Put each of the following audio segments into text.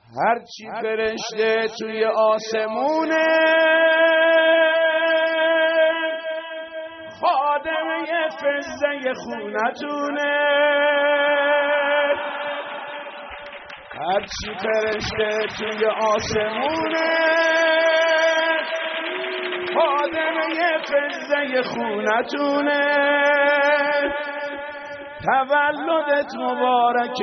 هرچی فرشته توی آسمونه خادمه فضه خونتونه. هرچی فرشته توی آسمونه خادمه فضه خونتونه. تولدت مبارک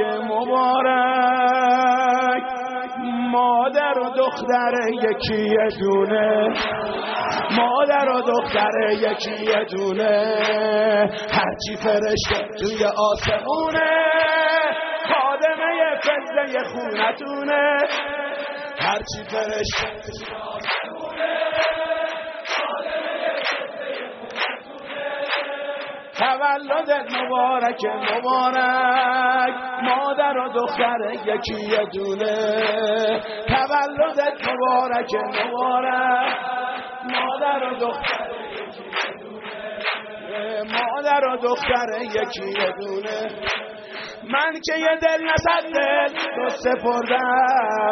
مبارک، مادر و دختر یکی دونه، مادر و دختر یکی دونه. هرچی فرشته توی آسمونه خادمه فضه خونتونه. هرچی فرشته توی آسمونه تولدت مبارک مبارک، مادر و دختر یکی دونه. تولدت مبارک مبارک، مادر و دختر یکی دونه، مادر و دختر یکی دونه. من که یه دل نصد دل تو سپردم،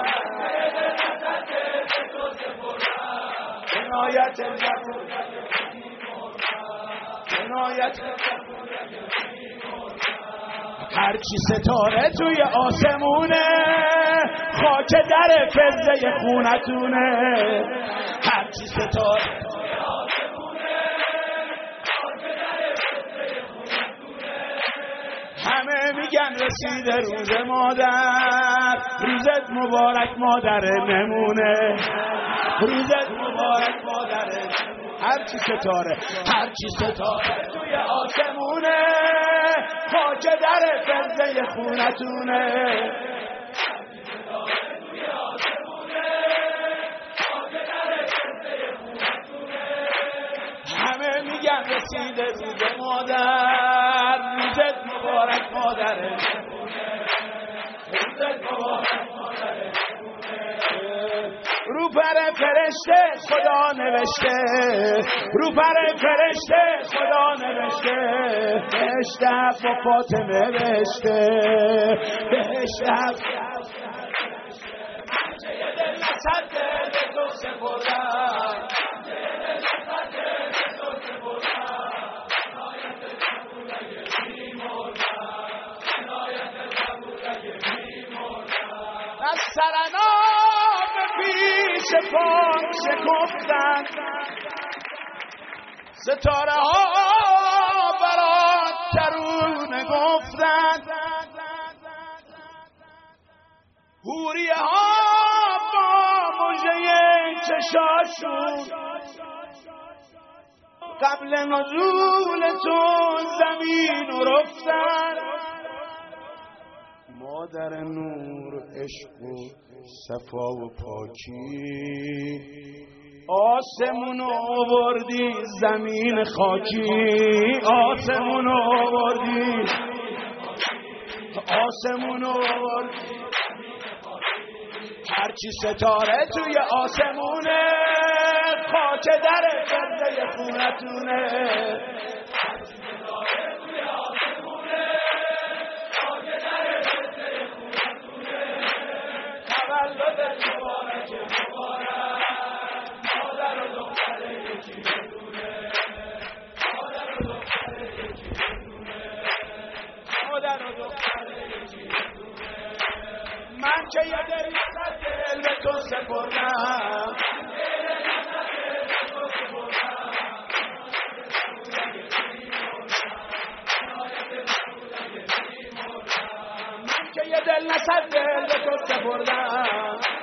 عنایت عنایت. هرچی ستاره توی آسمونه خاک در فضه خونتونه. هرچی ستاره توی آسمونه خاک در فضه خونتونه. همه میگن رسیده روز مادر، روزت مبارک مادر نمونه، روزت مبارک مادر نمونه. هرچی ستاره، هرچی ستاره توی آسمونه خاک در فضه خونتونه. هرچی ستاره توی آسمونه خاک در فضه خونتونه. همه میگن رسیده روز مادر، روزت مبارک مادر نمونه، روزت مبارک مادر نمونه. رو پر فرشته خدا نوشته، رو پر فرشته خدا نوشته. بهشت هفت با فاطمه بهشته، بهشت هفت. من که یه دل نصد دل به تو سپردم، من که یه دل نصد دل به تو سپردم. عنایت قبولک می‌مردم، عنایت قبولک می‌مردم. از سرنام پیش پاک شکفتن، ستاره ها برات درون گفتن. حوریه ها با مژه چشاشون قبل نزول تو زمین رفتن. مادر نور عشق و صفا و پاکی، آسمونو آوردی زمین خاکی، آسمونو آوردی، آسمونو آوردی. هرچی ستاره توی آسمونه خاک در فضه خونتونه. هرچی ستاره توی آسمونه خاک در فضه خونتونه. تولدت مبارک مبارک، مادر و دختر یکی دونه، مادر و دختر یکی دونه، مادر و دختر یکی دونه. من که یه دل نصد دل به تو سپردم، من که یه دل نصد دل به تو سپردم.